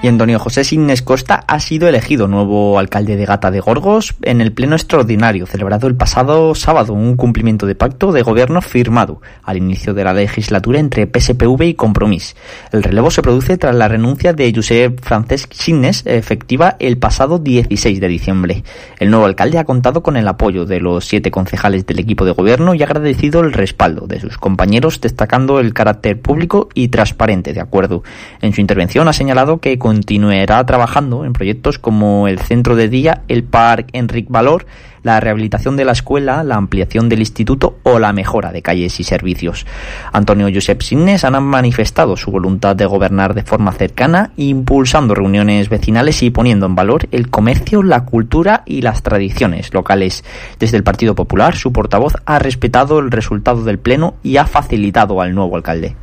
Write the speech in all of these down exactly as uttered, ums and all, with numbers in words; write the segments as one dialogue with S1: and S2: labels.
S1: Y Antonio José Sines Costa ha sido elegido nuevo alcalde de Gata de Gorgos en el pleno extraordinario celebrado el pasado sábado, un cumplimiento de pacto de gobierno firmado al inicio de la legislatura entre P S P V y Compromís. El relevo se produce tras la renuncia de Josep Francesc Sines, efectiva el pasado dieciséis de diciembre. El nuevo alcalde ha contado con el apoyo de los siete concejales del equipo de gobierno y ha agradecido el respaldo de sus compañeros, destacando el carácter público y transparente de acuerdo. En su intervención ha señalado que continuará trabajando en proyectos como el centro de día, el Parc Enric Valor, la rehabilitación de la escuela, la ampliación del instituto o la mejora de calles y servicios. Antonio Josep Sines han manifestado su voluntad de gobernar de forma cercana, impulsando reuniones vecinales y poniendo en valor el comercio, la cultura y las tradiciones locales. Desde el Partido Popular, su portavoz ha respetado el resultado del pleno y ha facilitado al nuevo alcalde.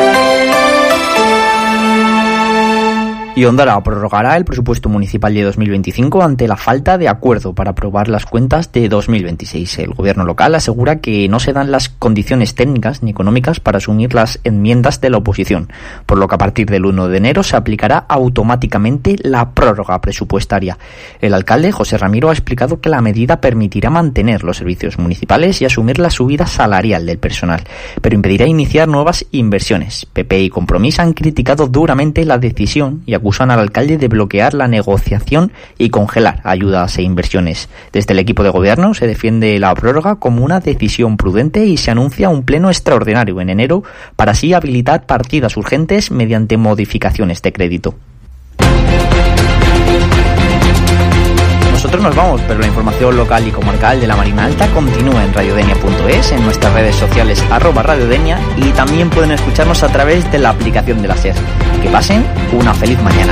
S1: Y Ondara prorrogará el presupuesto municipal de dos mil veinticinco ante la falta de acuerdo para aprobar las cuentas de dos mil veintiséis. El gobierno local asegura que no se dan las condiciones técnicas ni económicas para asumir las enmiendas de la oposición, por lo que a partir del uno de enero se aplicará automáticamente la prórroga presupuestaria. El alcalde, José Ramiro, ha explicado que la medida permitirá mantener los servicios municipales y asumir la subida salarial del personal, pero impedirá iniciar nuevas inversiones. P P y Compromís han criticado duramente la decisión y acusan al alcalde de bloquear la negociación y congelar ayudas e inversiones. Desde el equipo de gobierno se defiende la prórroga como una decisión prudente y se anuncia un pleno extraordinario en enero para así habilitar partidas urgentes mediante modificaciones de crédito. Nosotros nos vamos, pero la información local y comarcal de la Marina Alta continúa en radiodenia punto es, en nuestras redes sociales arroba radiodenia, y también pueden escucharnos a través de la aplicación de la SER. Que pasen una feliz mañana.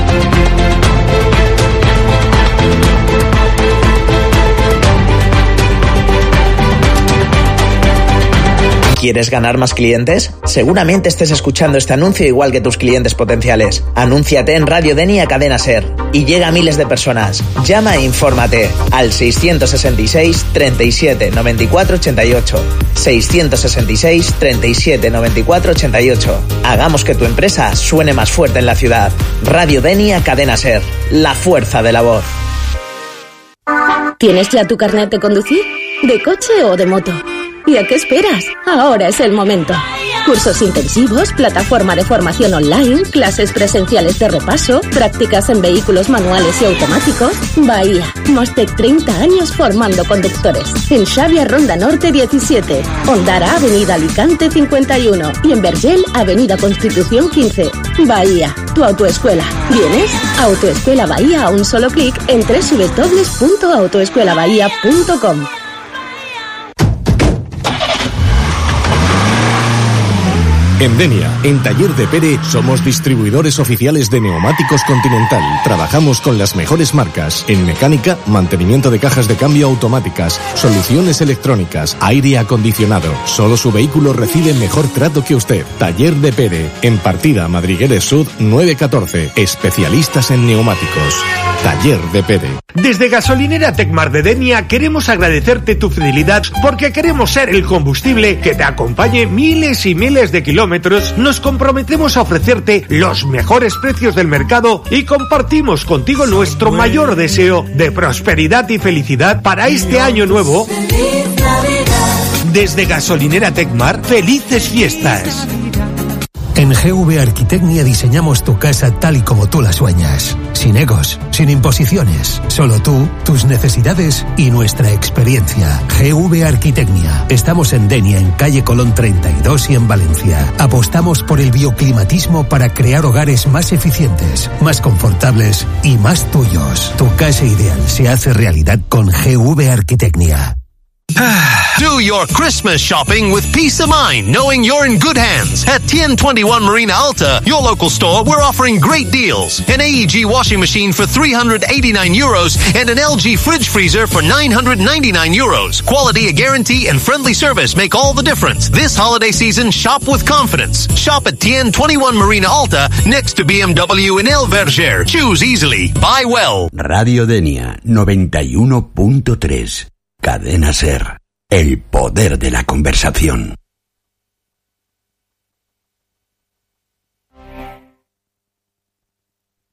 S2: ¿Quieres ganar más clientes? Seguramente estés escuchando este anuncio igual que tus clientes potenciales. Anúnciate en Radio Denia Cadena Ser y llega a miles de personas. Llama e infórmate al seiscientos sesenta y seis, treinta y siete, noventa y cuatro, ochenta y ocho. seiscientos sesenta y seis, treinta y siete, noventa y cuatro, ochenta y ocho. Hagamos que tu empresa suene más fuerte en la ciudad. Radio Denia Cadena Ser. La fuerza de la voz.
S3: ¿Tienes ya tu carnet de conducir? ¿De coche o de moto? ¿Y a qué esperas? Ahora es el momento. Cursos intensivos, plataforma de formación online, clases presenciales de repaso, prácticas en vehículos manuales y automáticos. Bahía, más de treinta años formando conductores. En Xavia Ronda Norte diecisiete, Ondara Avenida Alicante cincuenta y uno y en Vergel Avenida Constitución quince. Bahía, tu autoescuela. ¿Vienes? Autoescuela Bahía a un solo clic en doble u doble u doble u punto autoescuela bahía punto com.
S4: En Denia, en Taller de Pere, somos distribuidores oficiales de neumáticos Continental. Trabajamos con las mejores marcas en mecánica, mantenimiento de cajas de cambio automáticas, soluciones electrónicas, aire acondicionado. Solo su vehículo recibe mejor trato que usted. Taller de Pere, en Partida Madrigueres Sud nueve catorce. Especialistas en neumáticos. Taller de Pere.
S5: Desde Gasolinera Tecmar de Denia queremos agradecerte tu fidelidad porque queremos ser el combustible que te acompañe miles y miles de kilómetros. Nos comprometemos a ofrecerte los mejores precios del mercado y compartimos contigo nuestro mayor deseo de prosperidad y felicidad para este año nuevo. Desde Gasolinera Tecmar, felices fiestas.
S6: En G V Arquitecnia diseñamos tu casa tal y como tú la sueñas. Sin egos, sin imposiciones. Solo tú, tus necesidades y nuestra experiencia. G V Arquitecnia. Estamos en Denia, en calle Colón treinta y dos y en Valencia. Apostamos por el bioclimatismo para crear hogares más eficientes, más confortables y más tuyos. Tu casa ideal se hace realidad con G V Arquitecnia.
S7: Do your Christmas shopping with peace of mind, knowing you're in good hands. At ten twenty-one Marina Alta, your local store, we're offering great deals. An A E G washing machine for three hundred eighty-nine euros and an L G fridge freezer for nine hundred ninety-nine euros. Quality, a guarantee, and friendly service make all the difference. This holiday season, shop with confidence. Shop at ten twenty-one Marina Alta, next to B M W in El Verger. Choose easily. Buy well.
S8: Radio Denia noventa y uno punto tres. Cadena Ser, el poder de la conversación.